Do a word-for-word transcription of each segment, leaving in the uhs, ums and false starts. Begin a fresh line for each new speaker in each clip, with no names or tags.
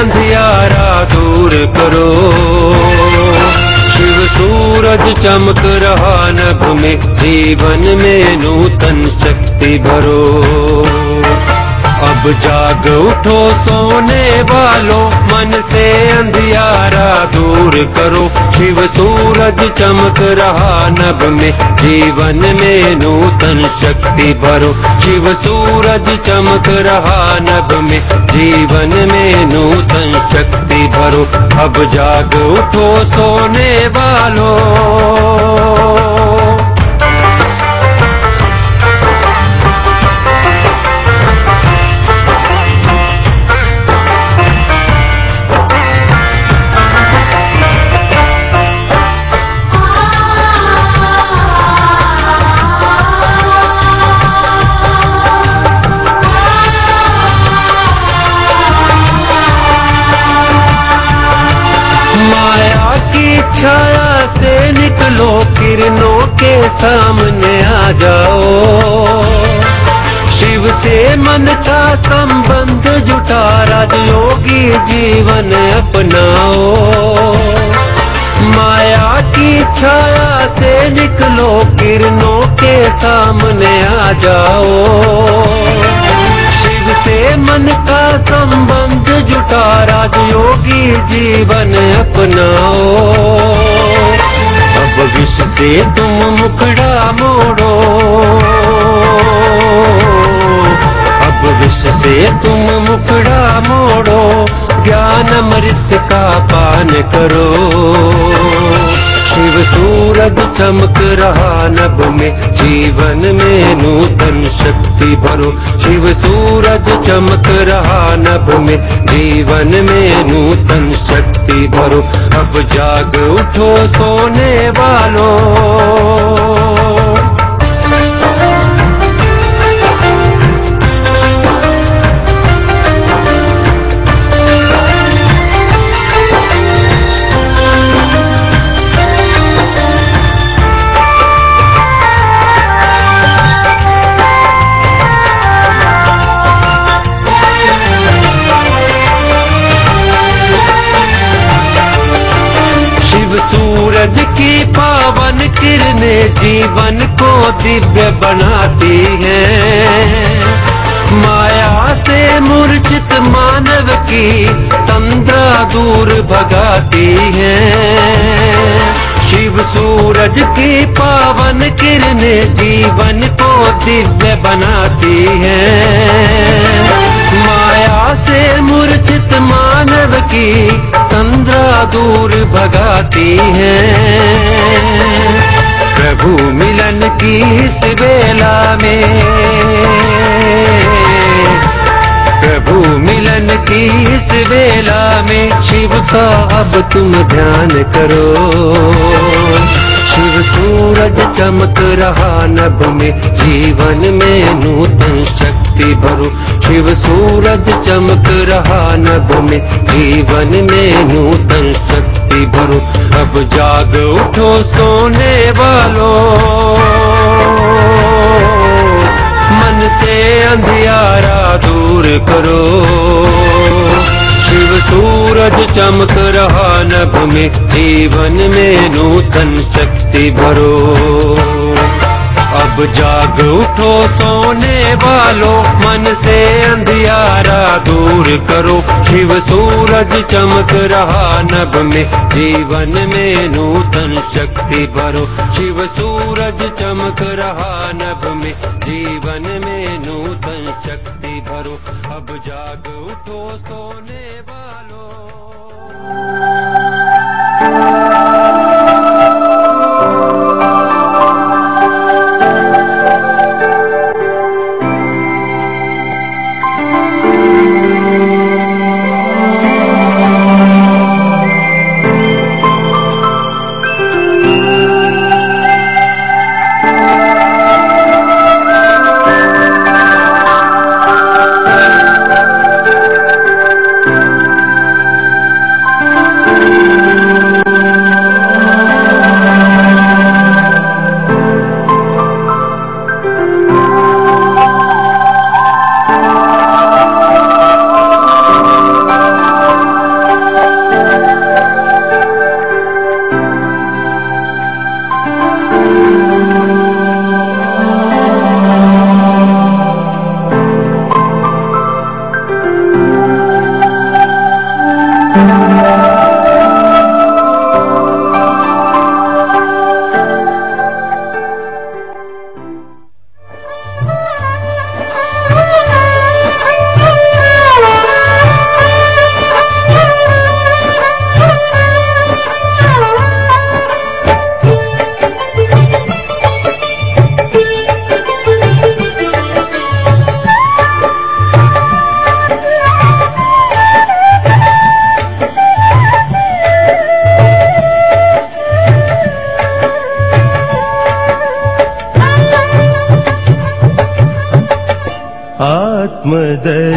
अंधियारा दूर करो। शिव सूरज चमक रहा नभ में, जीवन में नूतन शक्ति भरो। अब जाग उठो सोने वालों, मन से अंधियारा दूर करो। शिव सूरज चमक रहा नभ में, जीवन में नूतन शक्ति भरो। शिव सूरज चमक रहा नभ में, जीवन में नूतन शक्ति भरो। अब जाग उठो सोने वालों। छाया से निकलो, किरणों के सामने आ जाओ। शिव से मन का संबंध जुटा, राजयोगी जीवन अपनाओ। माया की छाया से निकलो, किरणों के सामने आ जाओ। शिव से मन का संबंध जुटा, राजयोगी जीवन अपनाओ। अब विष से तुम मुखड़ा मोड़ो, अब विष से तुम मुखड़ा मोड़ो। ज्ञान अमृत का पान करो। शिव सूरज चमक रहा नभ में, जीवन में नूतन शक्ति भरो। शिव सूरज चमक रहा नभ में, जीवन में नूतन शक्ति भरो। अब जाग उठो सोने वालों। सूरज की पावन किरणें जीवन को दिव्य बनाती हैं। माया से मूर्छित मानव की तंद्रा दूर भगाती हैं। शिव सूरज की पावन किरणें जीवन को दिव्य बनाती हैं। माया से मूर्छित मानव की तंद्रा दूर भगाती हैं। प्रभु मिलन की इस बेला में, प्रभु मिलन की इस बेला में, शिव का अब तुम ध्यान करो। शिव सूरज चमक रहा नभ में, जीवन में नूतन शक्ति भरो। शिव सूरज चमक रहा नभ में, जीवन में नूतन शक्ति भरो। अब जाग उठो सोने वालों, मन से अंधियारा दूर करो। शिव सूरज चमक रहा नभ में, जीवन में नूतन शक्ति भरो। अब जाग उठो सोने वालों, मन से अंधियारा दूर करो। शिव सूरज चमक रहा नभ में, जीवन में नूतन शक्ति भरो। शिव सूरज चमक रहा नभ में, जीवन में नूतन शक्ति भरो। अब जाग उठो सोने वालों।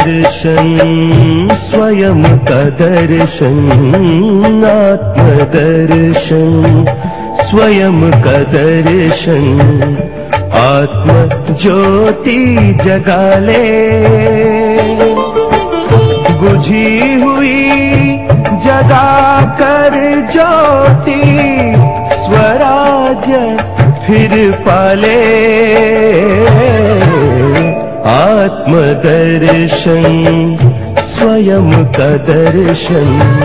दर्शन स्वयं का दर्शन, आत्मदर्शन स्वयं का दर्शन, आत्म ज्योति जगा ले। बुझी हुई जगा कर ज्योति, स्वराज्य फिर पाले। आत्मदर्शन स्वयं का दर्शन।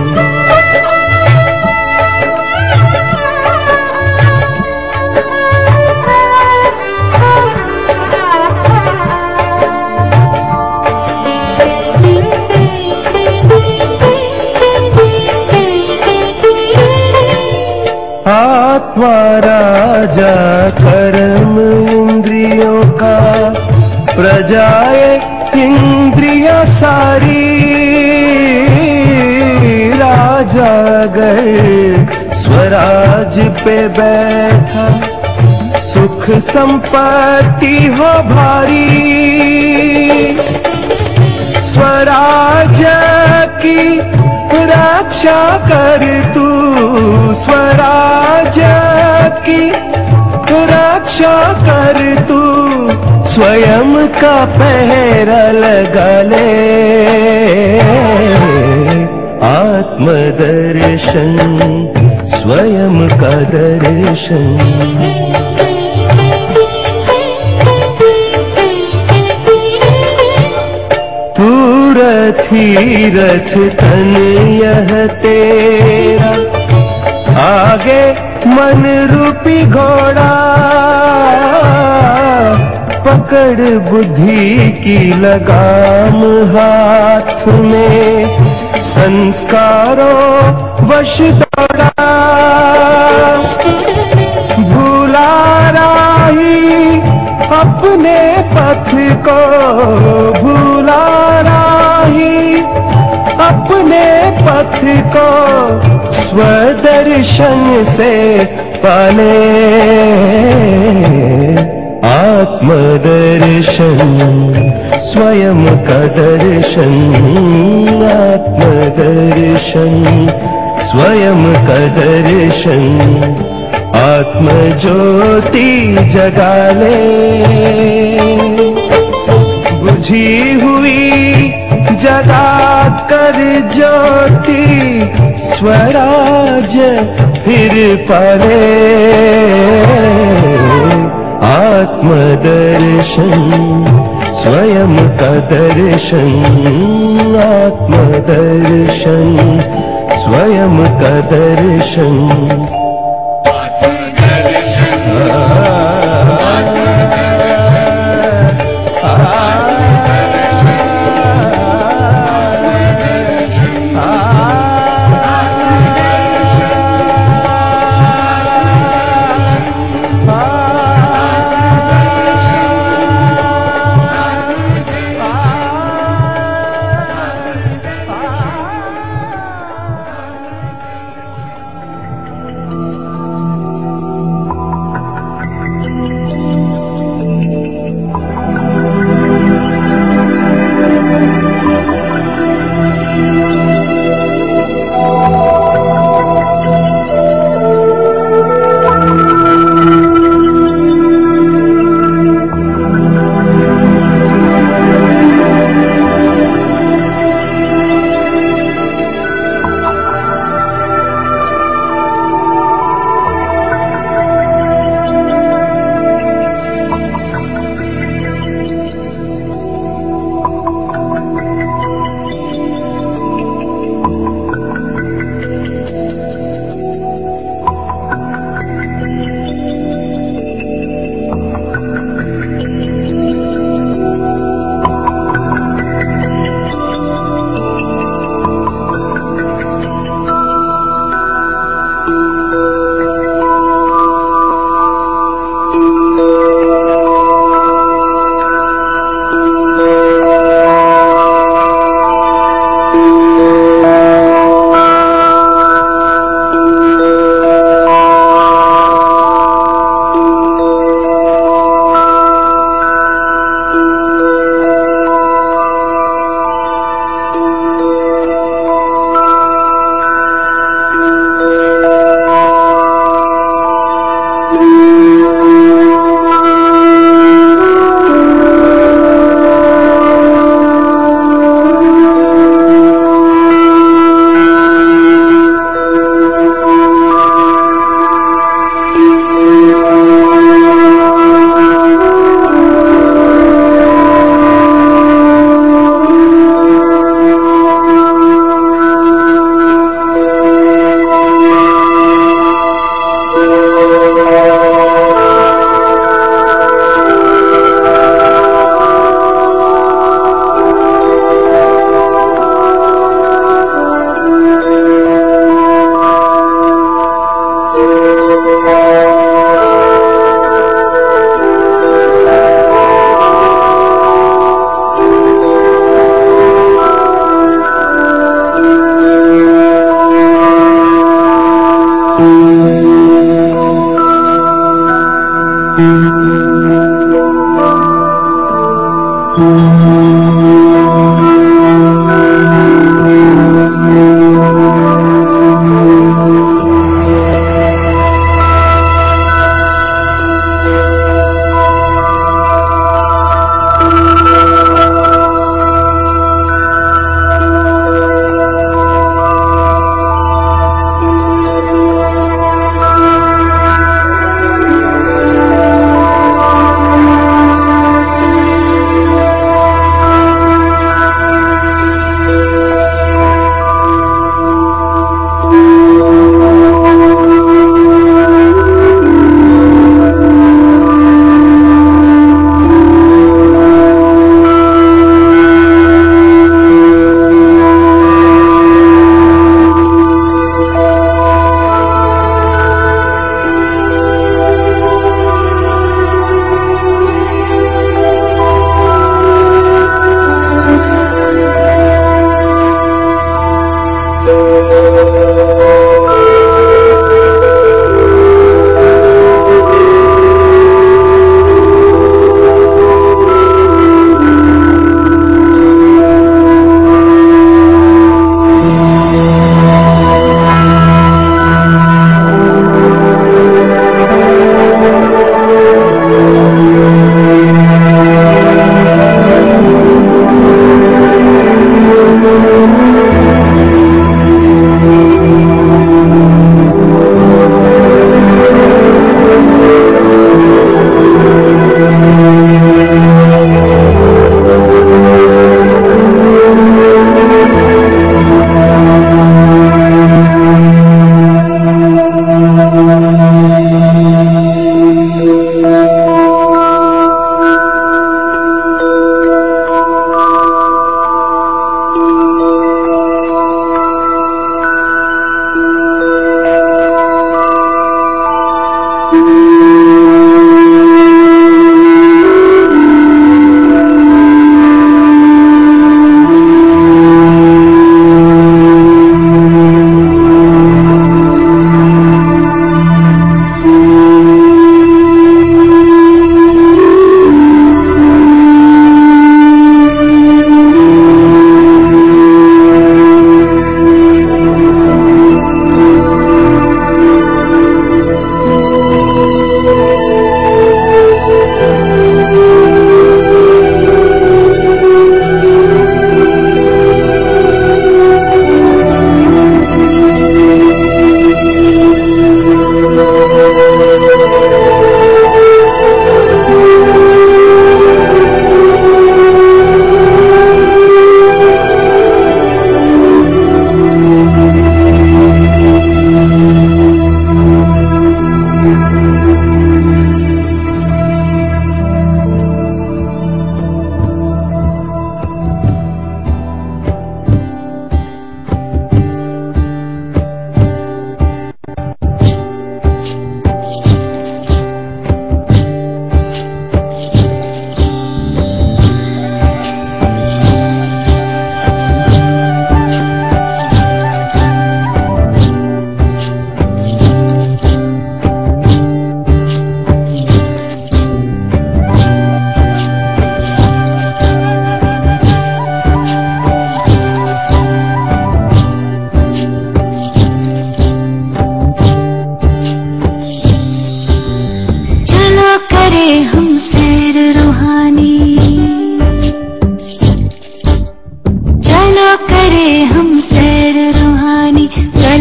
आत्मा राजा कर्म इंद्रियों का, प्रजाए इंद्रिया सारी। राजा अगर स्वराज पे बैठा, सुख संपत्ति हो भारी। स्वराज की रक्षा कर तू, स्वराज की रक्षा कर तू, स्वयं का पहरा लगा ले। आत्मदर्शन स्वयं का दर्शन। तू रथी रथ तन यह तेरा, आगे मन रूपी घोड़ा। पकड़ बुद्धि की लगाम हाथ में, संस्कारों वश दौड़ा। भूला राही अपने पथ को, भूला राही अपने पथ को, स्वदर्शन से पाले। आत्मदर्शन स्वयं का दर्शन, आत्मदर्शन स्वयं का दर्शन, आत्म ज्योति जगा ले। बुझी हुई जगा कर ज्योति, स्वराज फिर पाले। आत्मदर्शन स्वयं का दर्शन, आत्मदर्शन स्वयं का दर्शन।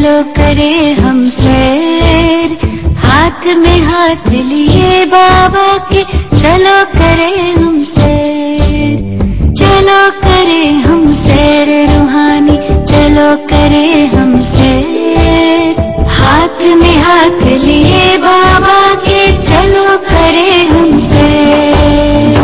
चलो करे हम सैर, हाथ में हाथ लिए बाबा के चलो करे हम सैर, चलो करे हम सैर रूहानी, चलो करे हम सैर, हाथ में हाथ लिए बाबा के चलो करे हम सैर।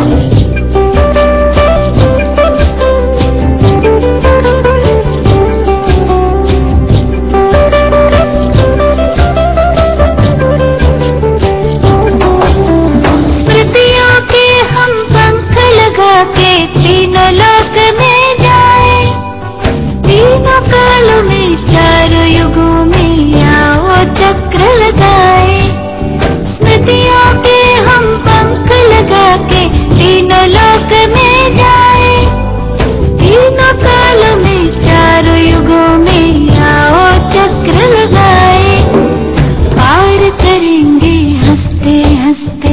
स्मृतियों के हम पंख लगा के तीनों लोक में जाए, तीनों कालों में चारों युगों में आओ चक्र लगाए। स्मृतियों के हम पंख लगा के तीनों लोक में जाए, तीनों कालों में चारों युगों में आओ चक्र लगाए। पार करेंगे हंसते हंसते,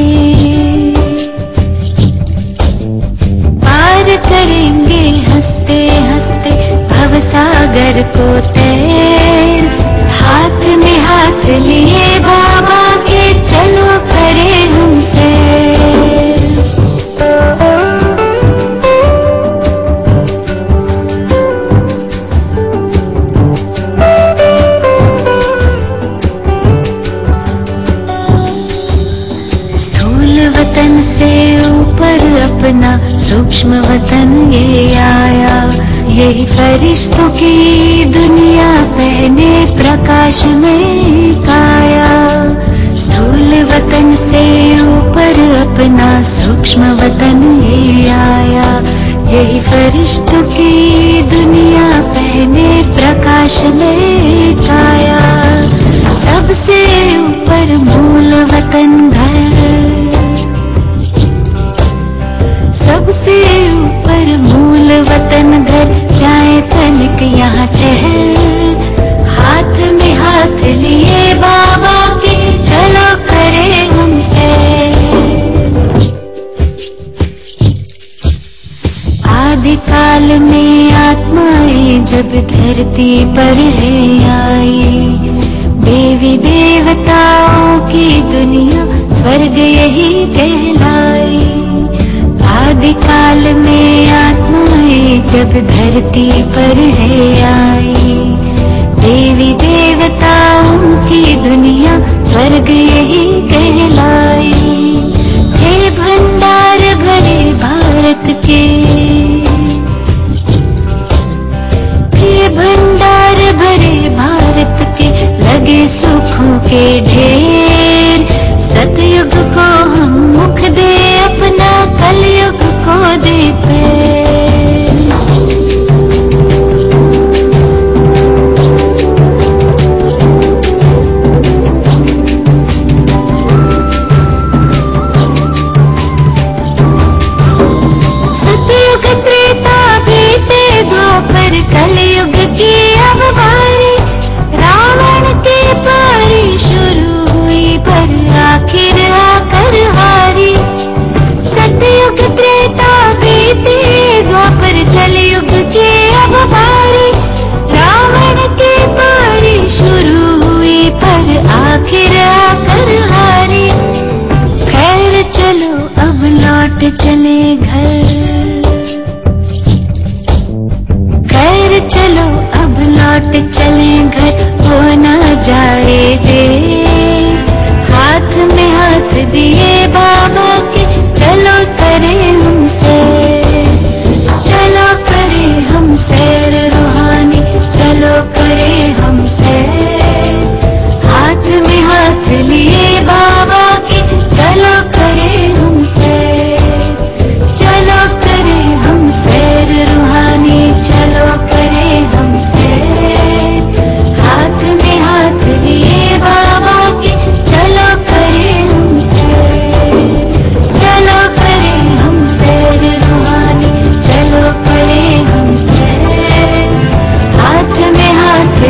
पार करेंगे हंसते हंसते भवसागर को तैर, हाथ में हाथ लिए बाबा के चलो करे हम सैर। स्थूल वतन से ऊपर अपना सूक्ष्म वतन ये आया, यही फरिश्तों की दुनिया पहने प्रकाश में काया। स्थूल वतन से ऊपर अपना सूक्ष्म वतन ये आया, यही फरिश्तों की दुनिया पहने प्रकाश में काया। सबसे ऊपर मूल वतन घर, सबसे ऊपर मूल वतन घर, जाए तनिक यहाँ चहल, हाथ में हाथ लिए बाबा के चलो करे हम सैर। आदिकाल में आत्माएं जब धरती पर है आई, देवी देवताओं की दुनिया स्वर्ग यही कहलाई। आदिकाल में आत्माएं जब धरती पर है आई, देवी देवताओं की दुनिया स्वर्ग यही कहलाई। हे भंडार भरे भारत के, हे भंडार भरे भारत के, लगे सुखों के ढेर। सतयुग को हम मुख दे अपना, कलयुग को दे पैर। सतयुग त्रेता बीते द्वापर, कलयुग की अब बारी। रावण के पारी शुरू हुई पर आखिर आकर हारी। सतयुग त्रेता बीते द्वापर, कलयुग की अब बारी। रावण के पारी शुरू हुई पर आखिर आकर हारी। खैर चलो अब लौट चले घर, खैर चलो अब लौट चले घर, हो न जाए देर। हाथ में हाथ दिए बाबा के चलो करे हम सैर, चलो करे हम सैर रूहानी, चलो करे हम सैर। हाथ में हाथ लिए बाबा के चलो करे हम सैर, चलो करे हम सैर रूहानी, चलो करे हम सैर। हाथ में हाथ लिए बाबा के चलो करे हम सैर, चलो करे हम सैर रूहानी, चलो करे हम सैर। हाथ में हाथ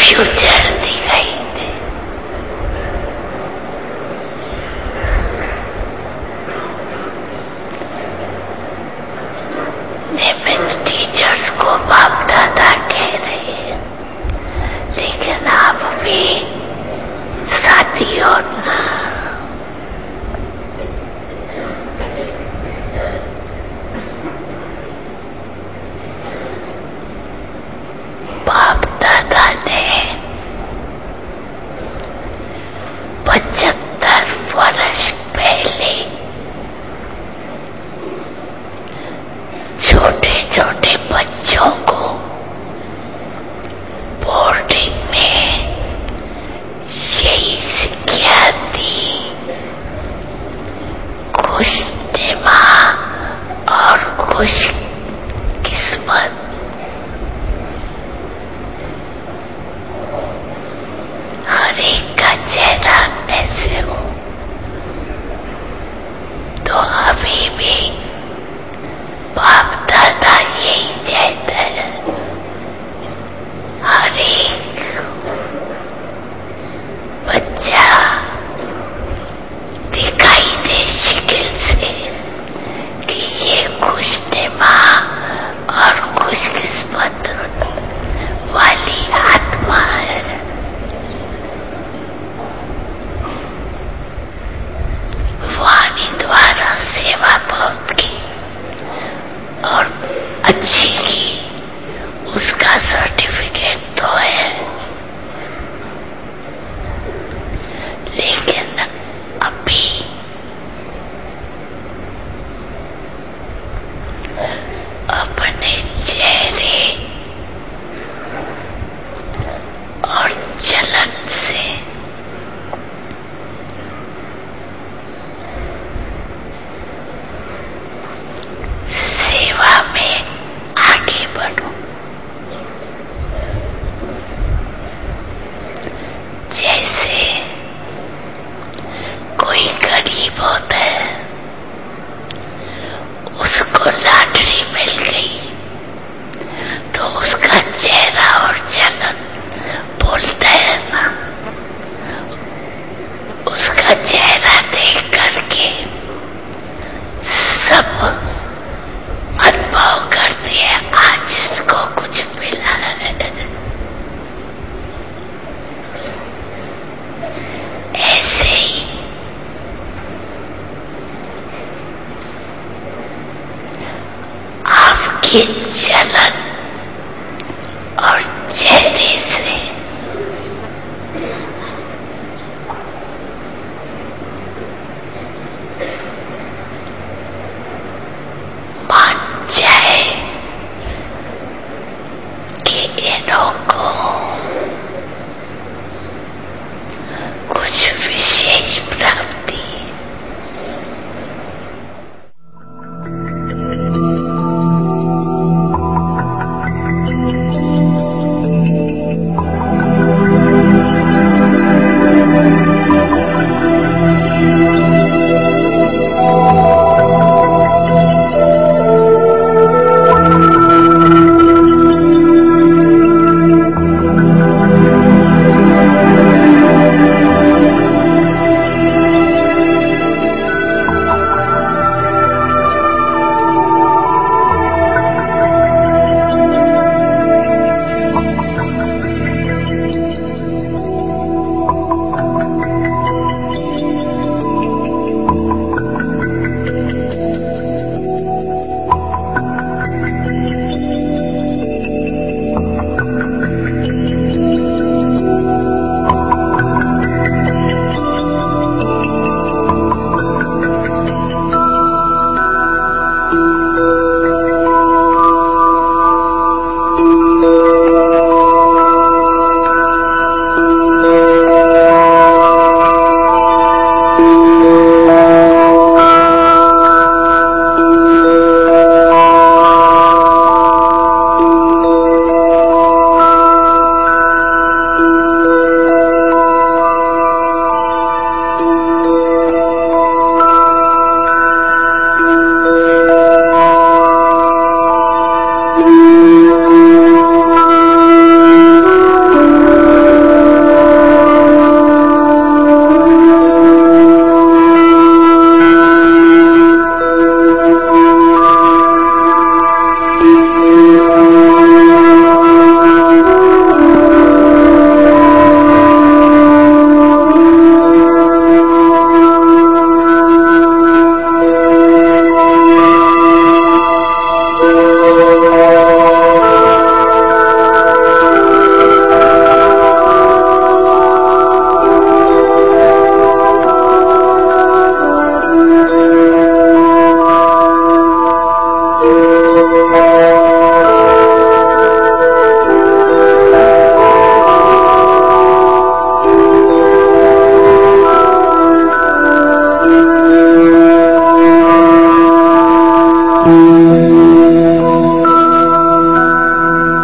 फ्यूचर दिखाई दे। निमित टीचर्स को बाप दादा कह रहे हैं, लेकिन आप भी साथी और ना। बाप दादा ने पचहत्तर वर्ष पहले छोटे छोटे बच्चों को बोर्डिंग में यही शिक्षा दी, खुश दिमाग और खुश किस्मत। हर एक का चेहरा ऐसे हो। तो अभी भी बाप दादा यही चाहते हैं, हर एक बच्चा दिखाई दे शक्ल से कि ये खुश दिमाग और खुश किस्मत वाली आत्मा है। वाणी द्वारा सेवा बहुत की और अच्छी की, उसका सर्टिफिकेट तो है, लेकिन अभी अपने चेहरे और चलन से सेवा में आगे बढ़ो। जैसे कोई गरीब होता है, उसको लॉटरी मिल गई तो उसका चेहरा और चलन बोलता है ना, उसका चेहरा देख करके सब अनुभव करते हैं आज इसको कुछ मिला है। ऐसे ही आपके चलन और चेहरे से मान जाए कि इन्हों को कुछ विशेष प्राप्ति।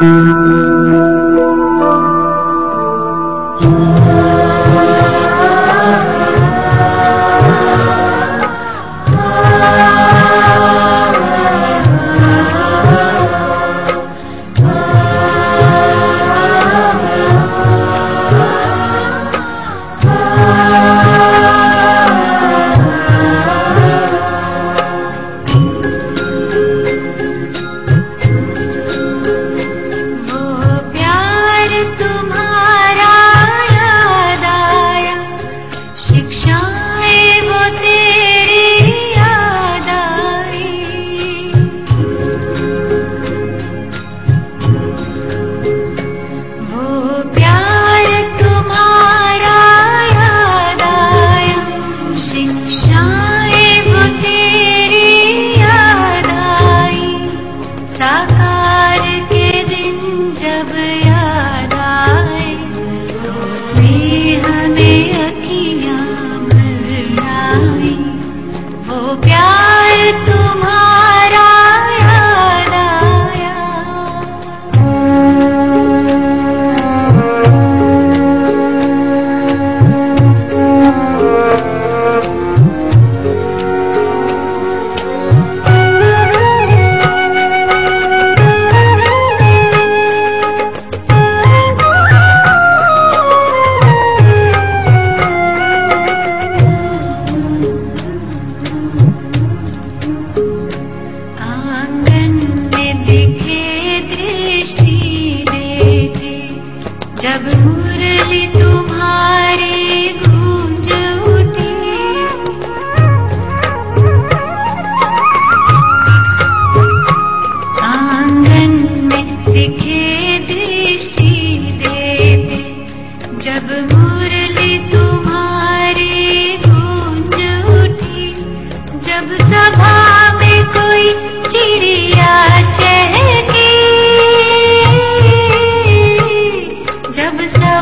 जब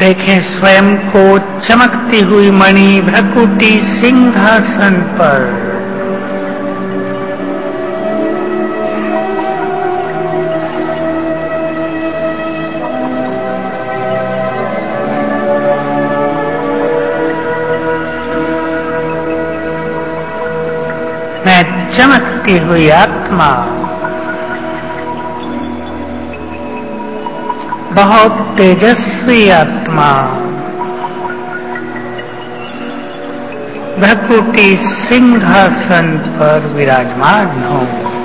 देखें स्वयं को चमकती हुई मणि भ्रकुटी सिंहासन पर। मैं चमकती हुई आत्मा, बहुत तेजस्वी आत्मा, भ्रकुटी सिंहासन पर विराजमान हूँ।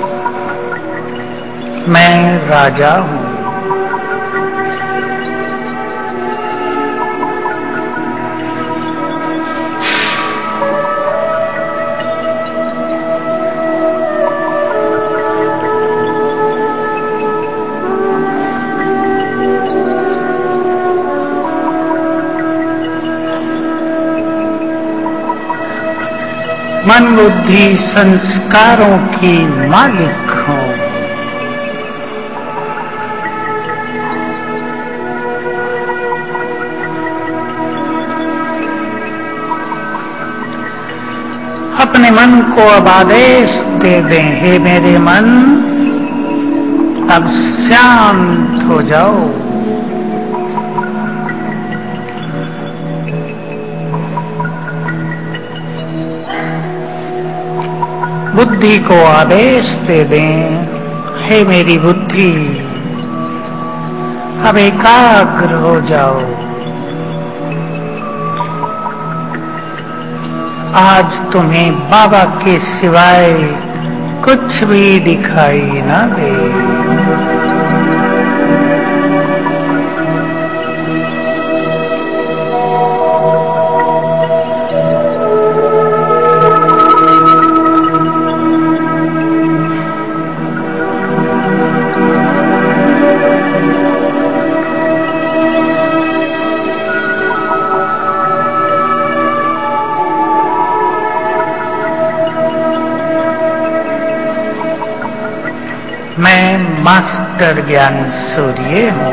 मैं राजा हूँ। मन बुद्धि संस्कारों की मालिक हूँ। अपने मन को अब आदेश दे दें, हे मेरे मन, अब शांत हो जाओ। बुद्धि को आदेश दे दें, हे मेरी बुद्धि, अब एकाग्र हो जाओ। आज तुम्हें बाबा के सिवाय कुछ भी दिखाई ना दे। मैं मास्टर ज्ञान सूर्य हूँ।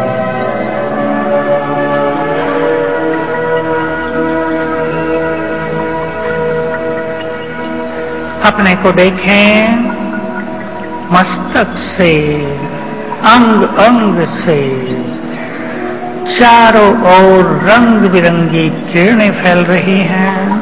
अपने को देखें, मस्तक से, अंग अंग से चारों ओर रंग बिरंगी किरणें फैल रही हैं।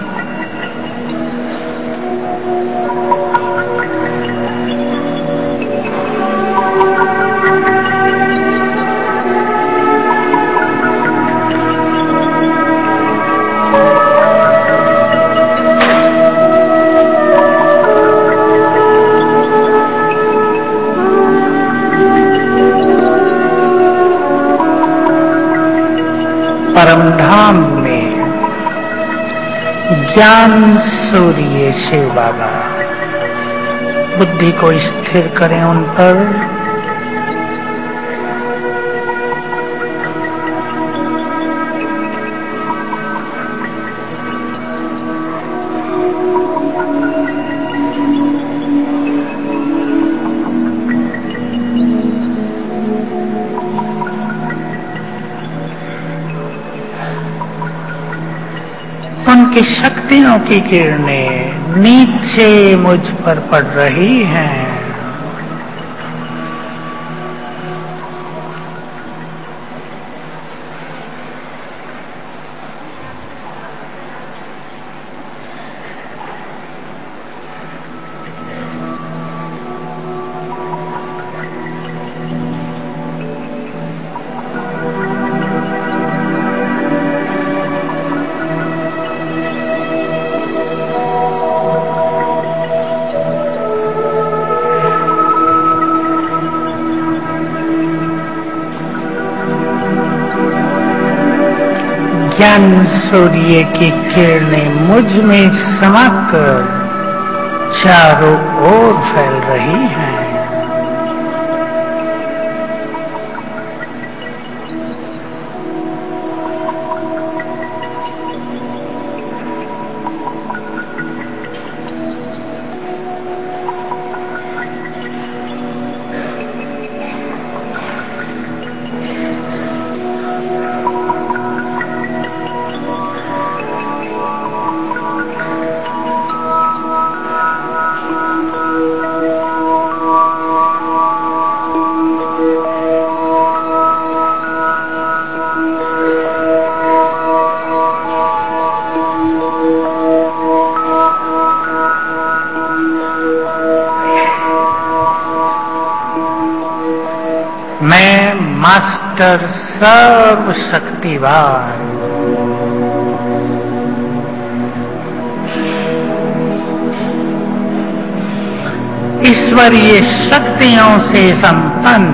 परमधाम में ज्ञान सूर्य शिव बाबा, बुद्धि को स्थिर करें उन पर। उनकी शक्तियों की किरणें नीचे मुझ पर पड़ रही हैं। ज्ञान सूर्य की किरणें मुझ में समाकर चारों ओर फैल रही हैं। मास्टर सर्वशक्तिवान, ईश्वरीय शक्तियों से संपन्न,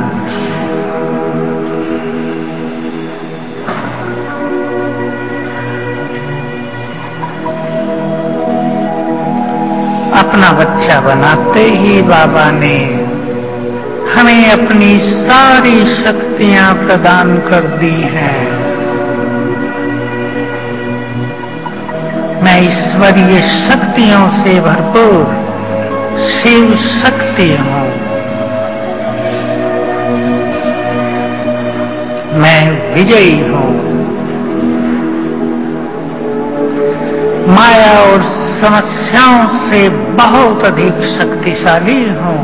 अपना बच्चा बनाते ही बाबा ने हमें अपनी सारी शक्तियां प्रदान कर दी हैं। मैं ईश्वरीय शक्तियों से भरपूर शिव शक्ति हूं। मैं विजयी हूं। माया और समस्याओं से बहुत अधिक शक्तिशाली हूं।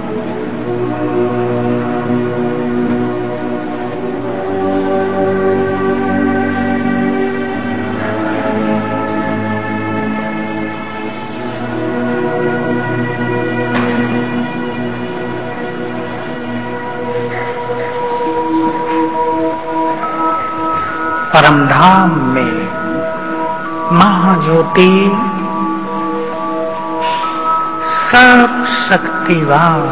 परमधाम में महाज्योति सर्वशक्तिवान,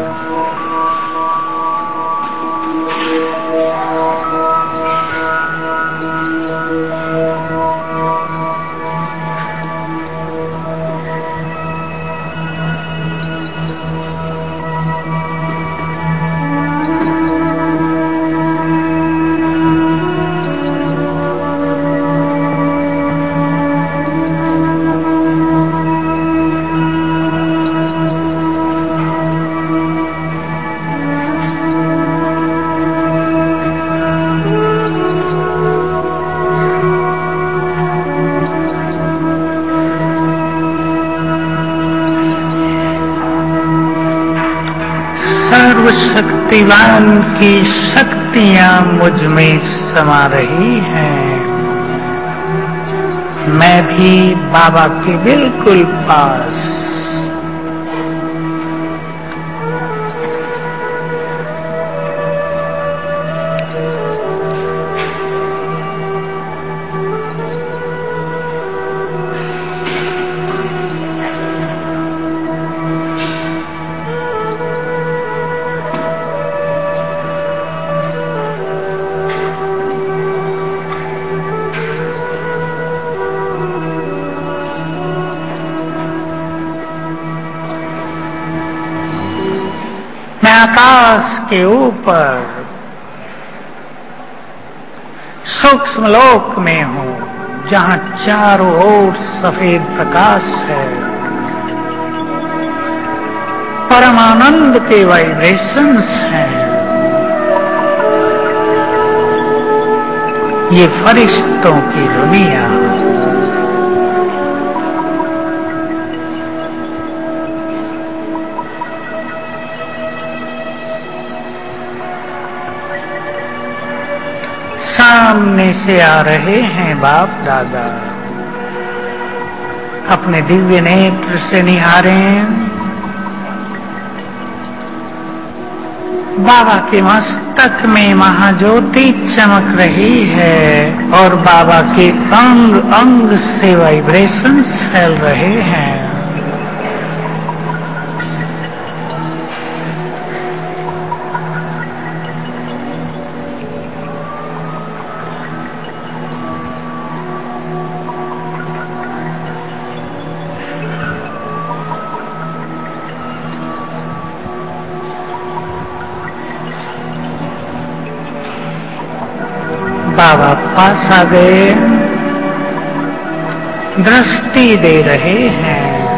सर्वशक्तिवान की शक्तियां मुझ में समा रही हैं। मैं भी बाबा के बिल्कुल पास, आकाश के ऊपर सूक्ष्म लोक में हूं, जहां चारों ओर सफेद प्रकाश है। परमानंद के वाइब्रेशंस हैं। ये फरिश्तों की दुनिया, सामने से आ रहे हैं बाप दादा। अपने दिव्य नेत्र से निहारें। बाबा के मस्तक में महाज्योति चमक रही है और बाबा के अंग अंग से वाइब्रेशंस फैल रहे हैं। बाबा पास आ गए, दृष्टि दे रहे हैं।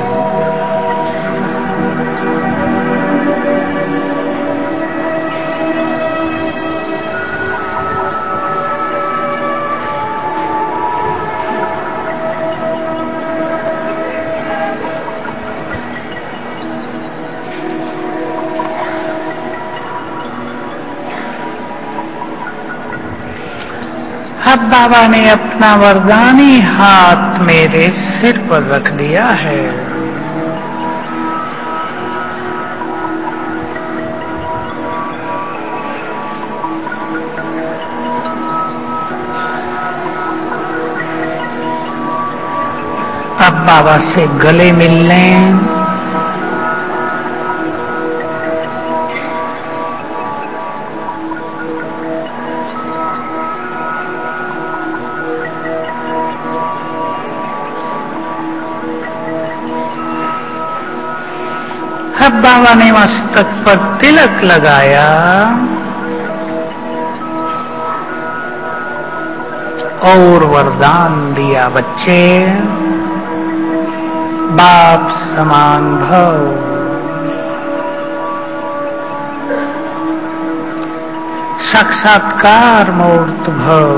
अब बाबा ने अपना वरदानी हाथ मेरे सिर पर रख दिया है। बाबा से गले मिल लें। अब बाबा ने मस्तक पर तिलक लगाया और वरदान दिया, बच्चे बाप समान भव, साक्षात्कार मूर्त भव,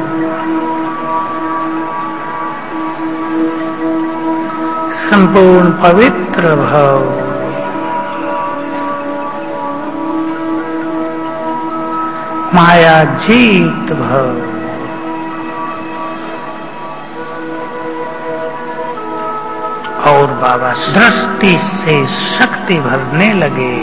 संपूर्ण पवित्र भव, माया जीत भव। और बाबा दृष्टि से शक्ति भरने लगे।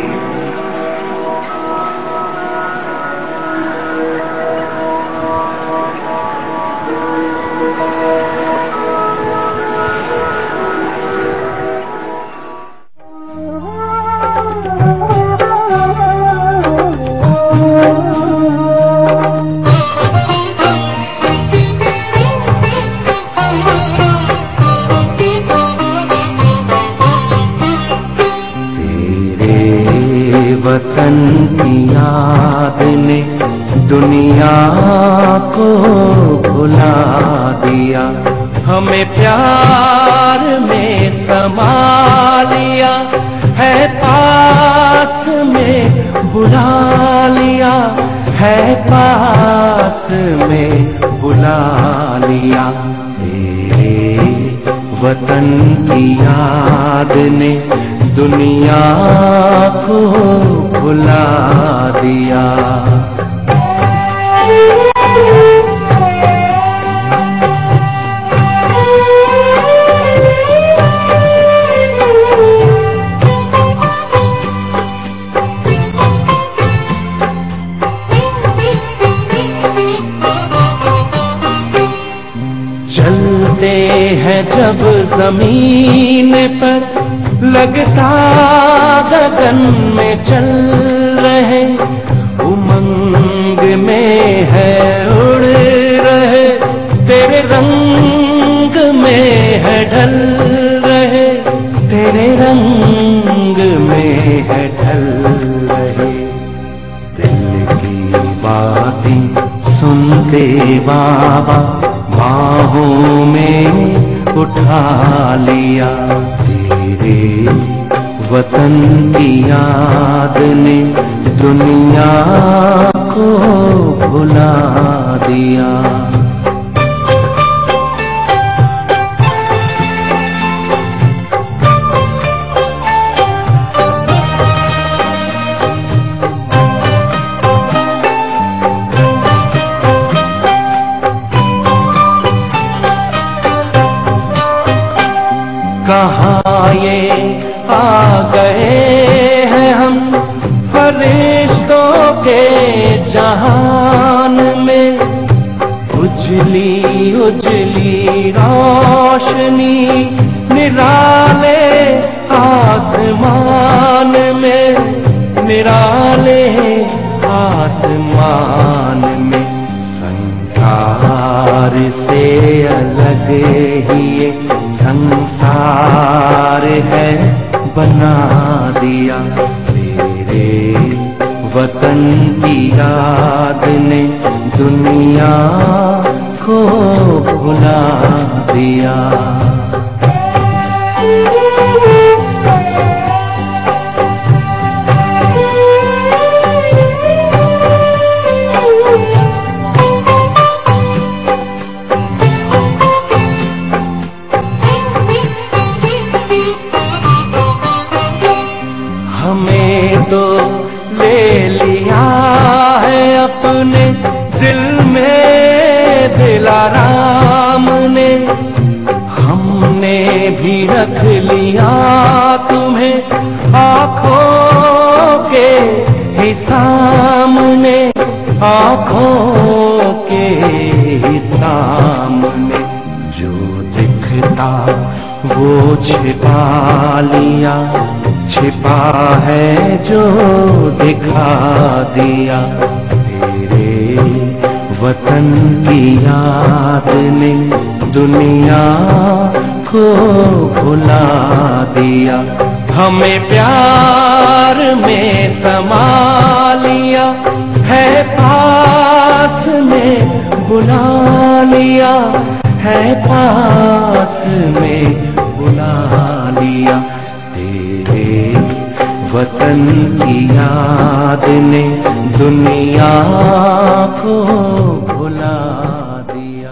वतन की याद ने दुनिया को भुला दिया, हमें प्यार में समा लिया है, पास में बुला लिया है, पास में बुला लिया। तेरे वतन की याद ने दुनिया को भुला दिया। चलते हैं जब जमीन पर, लगता गगन में चल रहे, उमंग में है उड़ रहे, तेरे रंग में है ढल रहे, तेरे रंग में है ढल रहे। दिल की बातें सुनते बाबा बाहों में उठा लिया। तेरे वतन की याद ने दुनिया को भुला दिया। कहाँ ये आ गए हैं हम फरिश्तों के जहान में, उजली उजली रोशनी निराले आसमान में, निराले आसमान में। संसार से अलग ही ये संसार है बना दिया। तेरे वतन की याद ने दुनिया को भुला दिया। हमें तो ले लिया है अपने दिल में दिलाराम ने, हमने भी रख लिया तुम्हें आँखों के ही सामने, आँखों के ही सामने। जो दिखता वो छिपा लिया, छिपा है जो दिखा दिया। तेरे वतन की याद ने दुनिया को भुला दिया। हमें प्यार में समा लिया है, पास में बुला लिया है, पास में बुला लिया। तेरे वतन की याद ने दुनिया को भुला दिया।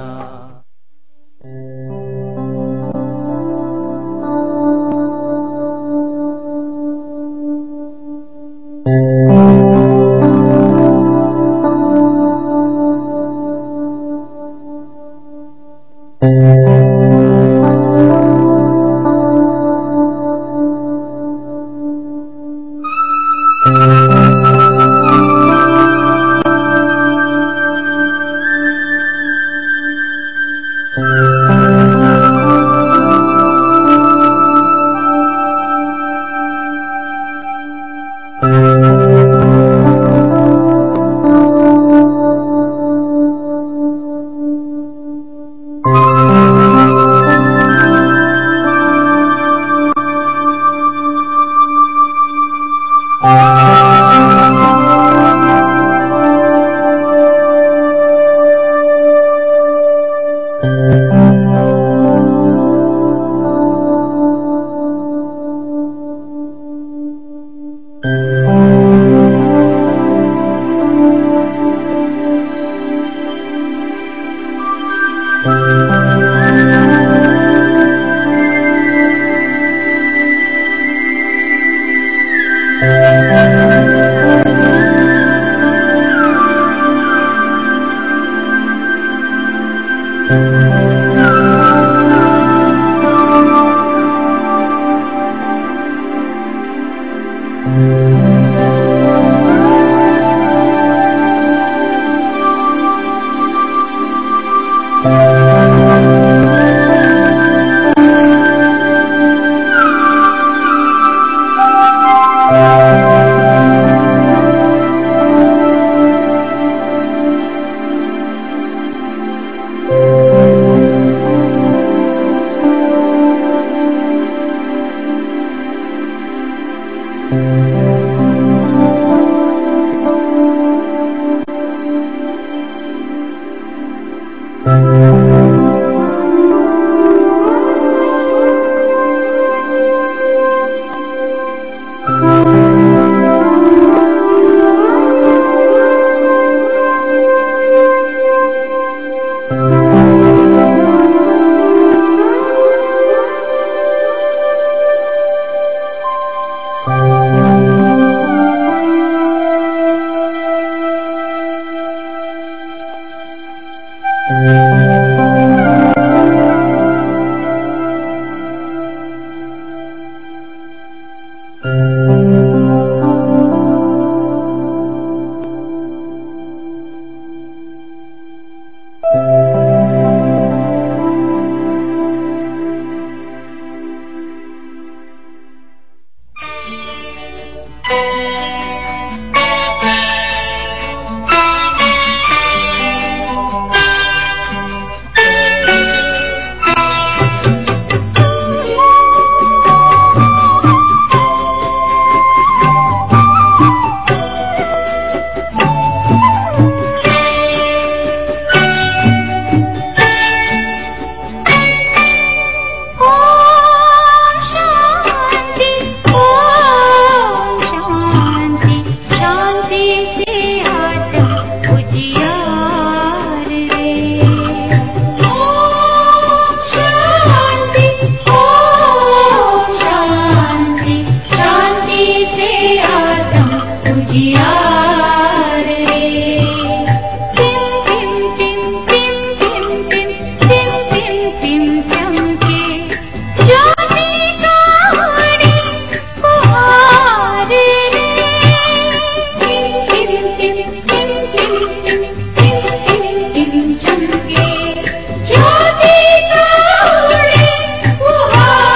चमके ज्योति का उड़े फुहार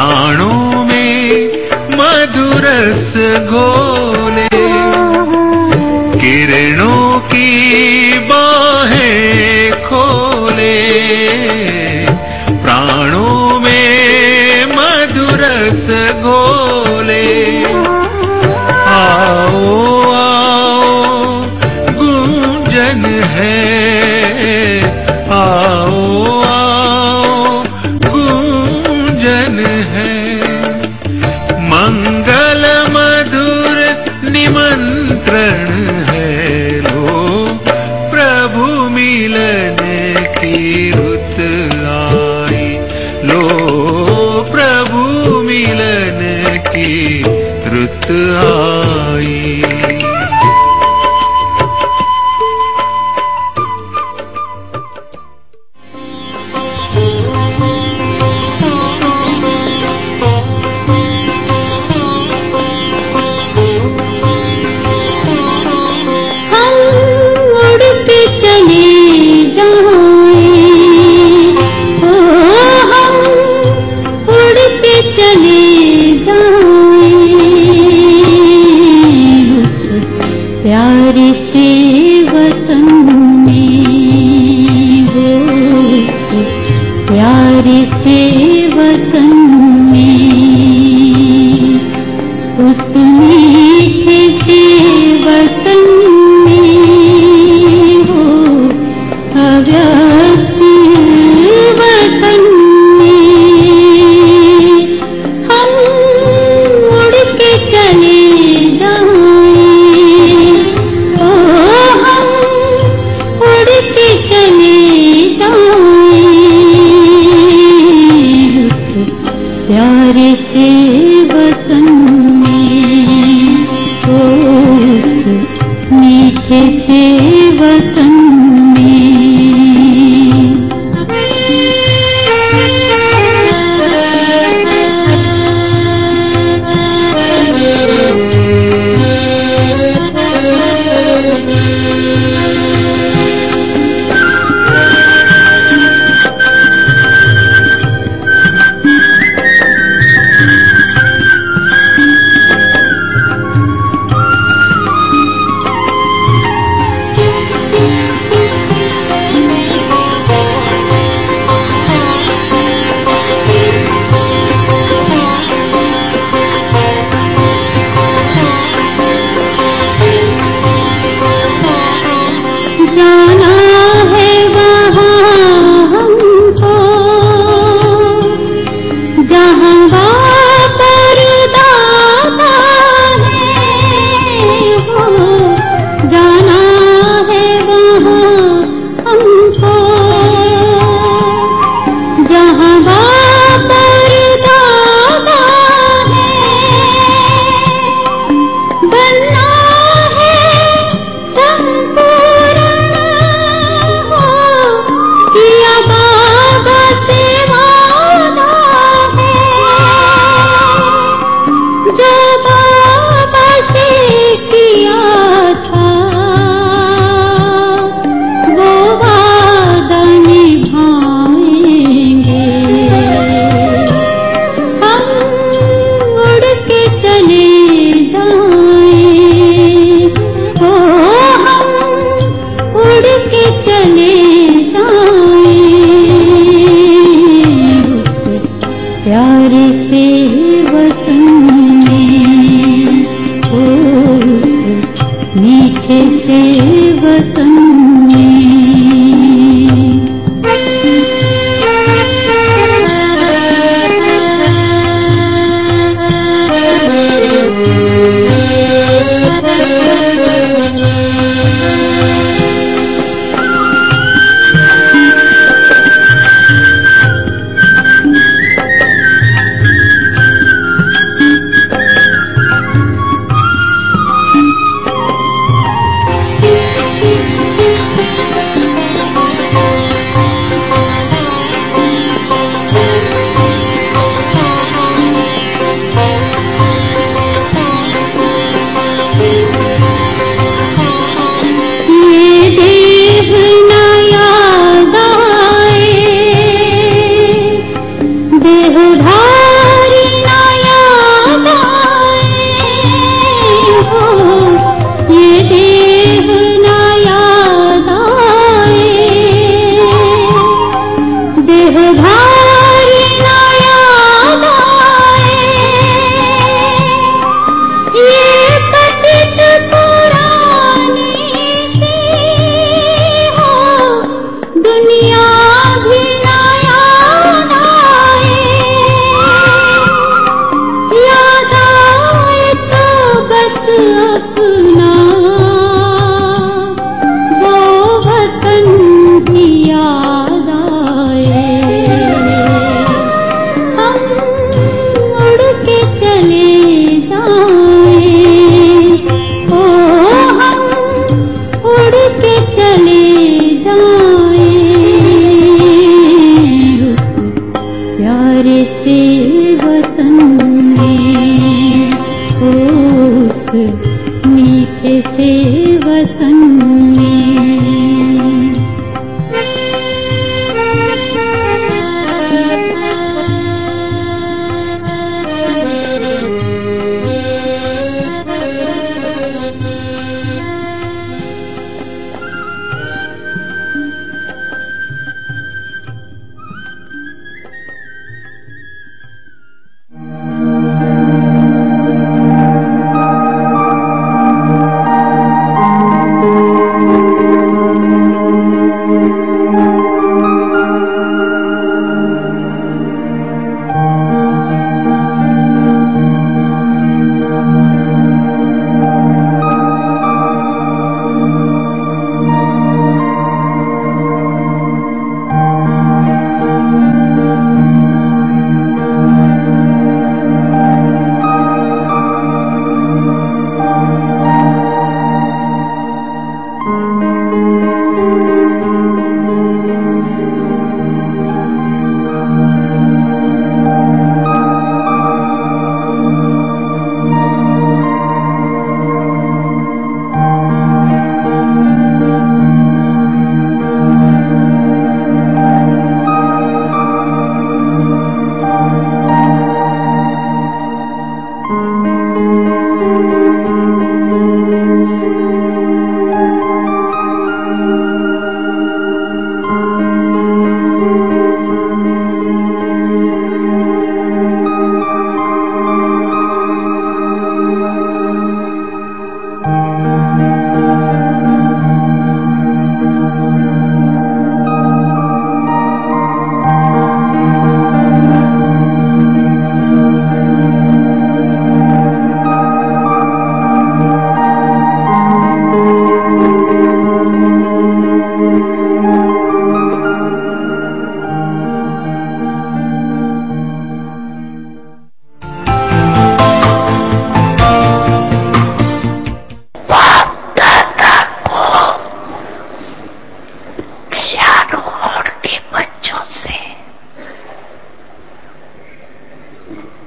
प्राणों में मधुरस घोले, किरणों की बाहें खोले, प्राणों में मधुरस घोले। आओ आओ गूंजन है, आओ आओ गूंजन है, मंगल मधुर निमंत्रण है। लो प्रभु मिलन की रुत आई, लो प्रभु मिलन की रुत आई।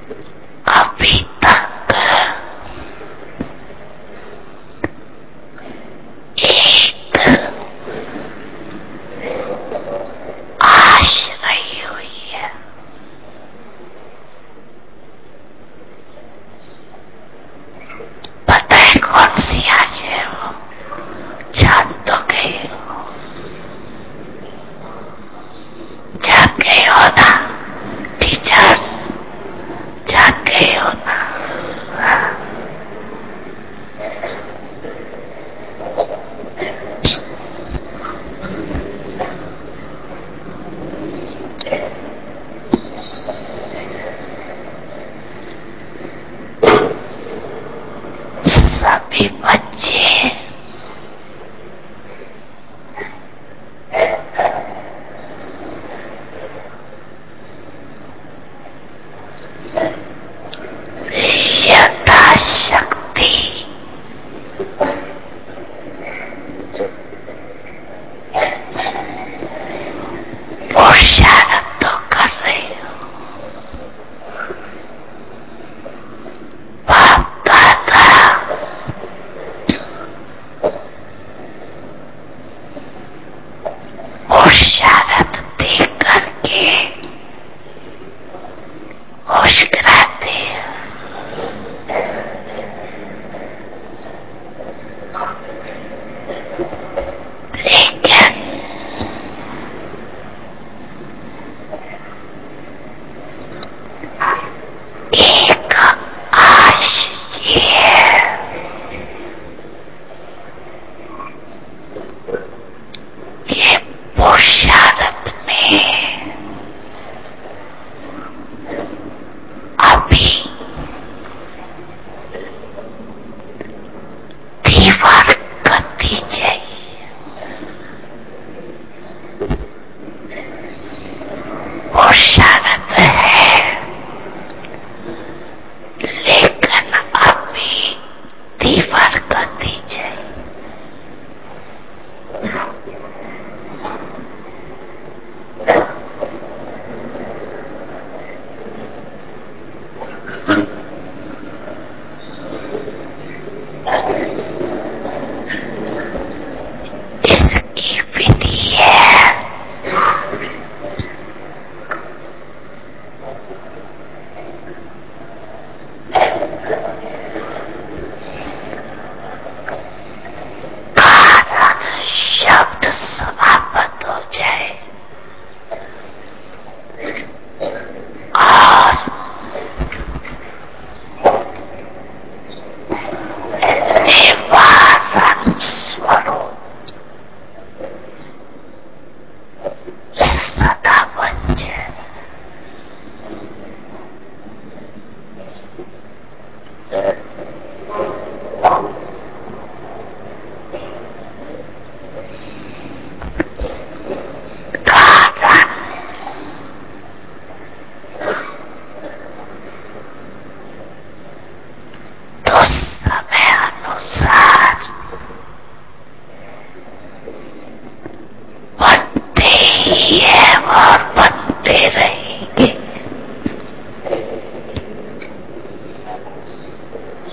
अभी तक एक आश रही हुई है। पता है कौन सी आश है वो? जान तो गए हो, जान गए हो ना टीचर्स, जान गए हो ना? सभी बच्चे यथाशक्ति पुरुषार्थ तो कर रहे हो। बाप दादा पुरुषार्थ दे करके खुश कराते हैं। लेकिन एक आश ये है कि पुरुषार्थ में अभी दीवार करनी चाहिए। पुरुषार्थ है लेकिन अभी दीवार करनी चाहिए। इसकी विधि है कारण शब्द समाप्त हो जाए और निवारण स्वरूप सदा बन जाए। कारण तो समय अनुसार बनते ही है और बनते रहेंगे।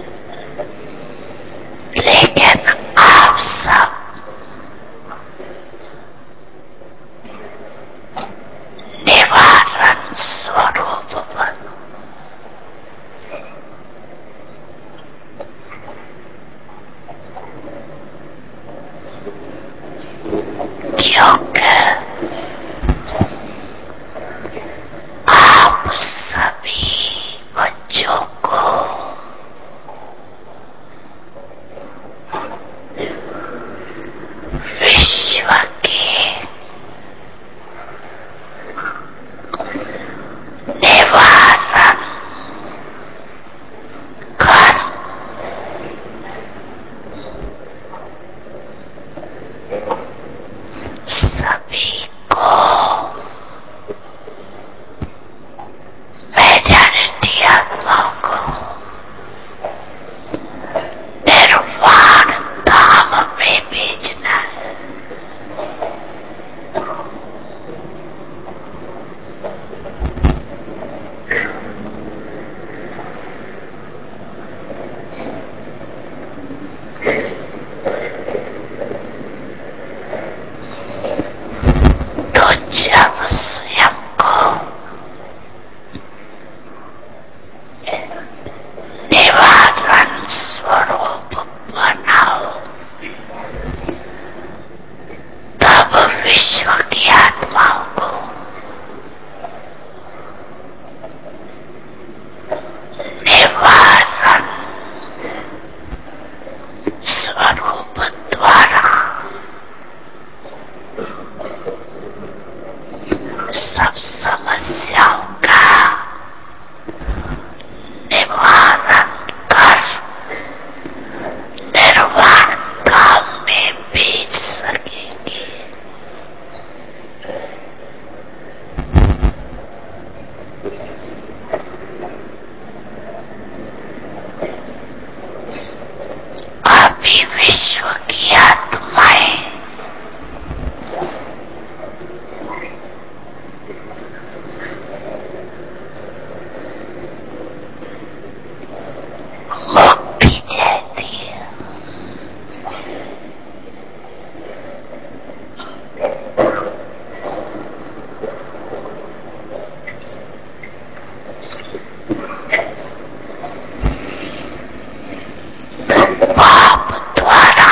बाप द्वारा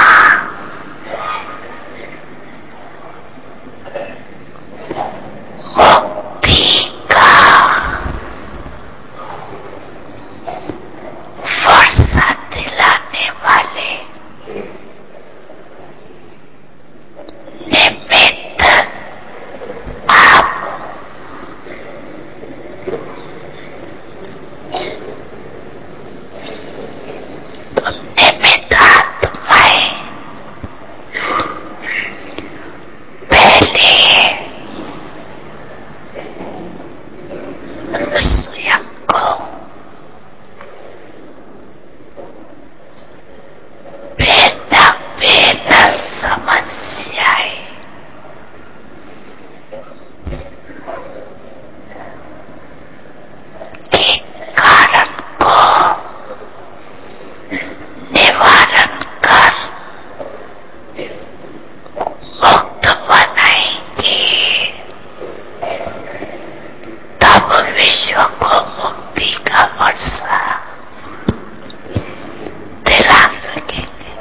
मुक्ति का वर्षा दिलाने वाले निमित्त आप निमित्त आत्माएं पहले स्वयं को भिन्न भिन्न समस्याएं के कारण को निवारण कर मुक्त बनाएंगे, तब विश्व को मुक्ति का वर्षा दिला सकेंगे।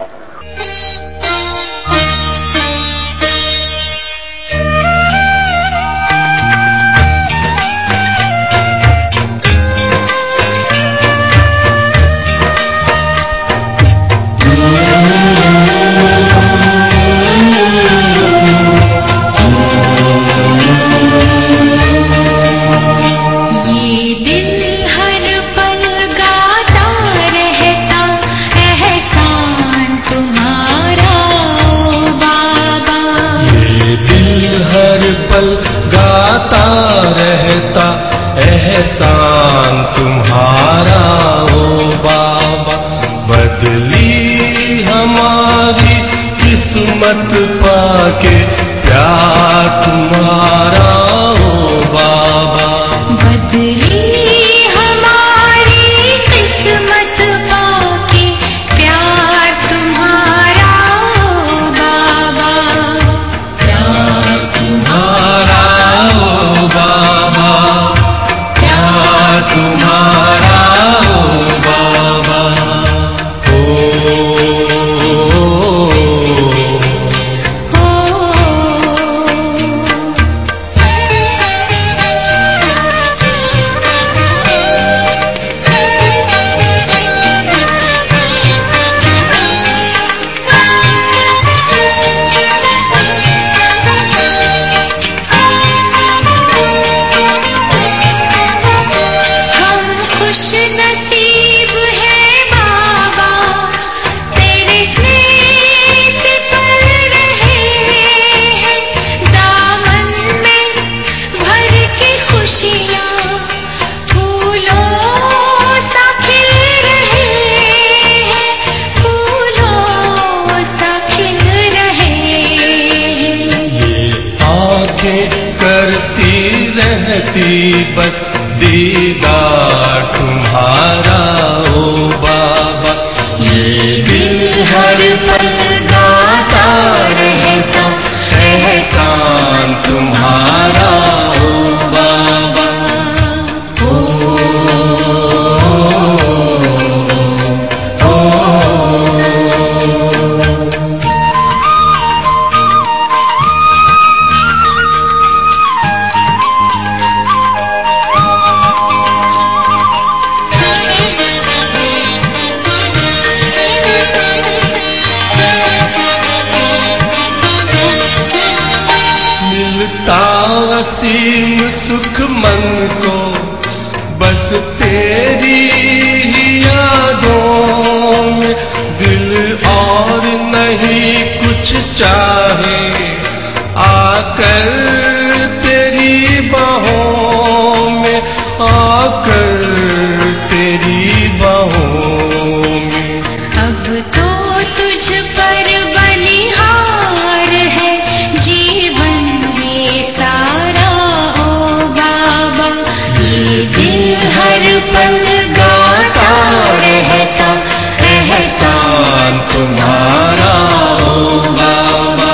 ये दिल हर पल गाता रहता एहसान तुम्हारा ओ बाबा।
ये दिल हर पल गाता रहता एहसान तुम्हारा ओ बाबा। बदली हमारी किस्मत पाके प्यार तुम्हारा ओ बाबा।
बदली हमारी किस्मत पाके प्यार तुम्हारा ओ बाबा।
प्यार तुम्हारा ओ बाबा, प्यार तुम्हारा ओ बाबा। ओ
हम खुश नसीब है बाबा, तेरे स्नेह से पल रहे हैं। दामन में भर के खुशियाँ फूलों सा खिल रहे हैं, फूलों सा खिल रहे हैं।
ये आंखें करती रहती बस दीदार तुम्हारा ओ बाबा। ये दिल हर पल गाता रहता एहसान तुम्हारा ओ बाबा। ओ, ओ, ओ, मिलता असीम सुख मन को बस तेरी ही यादों में। दिल और नहीं कुछ चाहे, आकर तेरी बाहों में, आकर तेरी बाहों में।
अब तो तुझ पर बलिहार है जीवन ये सारा ओ बाबा। ये दिल हर पल गाता रहता एहसान
तुम्हारा ओ बाबा।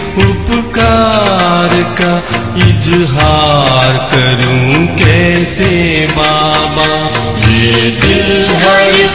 उपकार का इजहार करूं कैसे बाबा। ये दिल हर